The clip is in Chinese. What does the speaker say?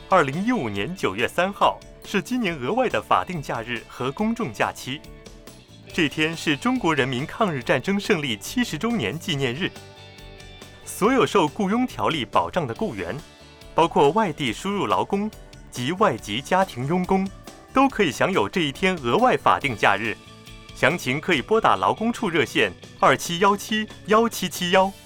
2015年9月3号是今年额外的法定假日和公众假期。这天是中国人民抗日战争胜利70周年纪念日。所有受雇佣条例保障的雇员，包括外地输入劳工及外籍家庭佣工，都可以享有这一天额外法定假日。详情可以拨打劳工处热线27171771。